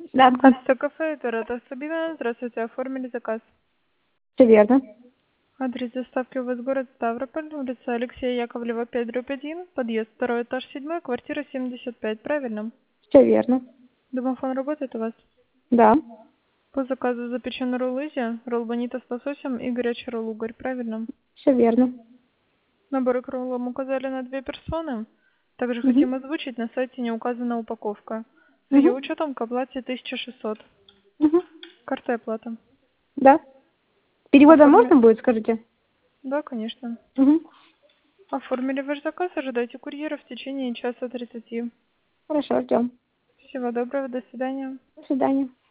Да, Астра кафе, это Рата Сабина. Здравствуйте, оформили заказ. все верно. Адрес доставки у вас город Ставрополь, улица Алексея Яковлева, 5/1, подъезд, второй этаж, 7, квартира 75, правильно? Все верно. Домофон работает у вас? Да. По заказу запечен ролл Изи, ролл бонита с лососем и горячий ролл угорь, правильно? Все верно. Наборы к роллам указали на 2 персоны. Также Угу. хотим озвучить, на сайте не указана упаковка. С ее Угу. учетом к оплате 1600. Угу. Карта оплата. Да. Перевода Оформи... можно будет, скажите? Да, конечно. Угу. Оформили ваш заказ, ожидайте курьера в течение часа 30. Хорошо, ждем. Всего доброго, до свидания. До свидания.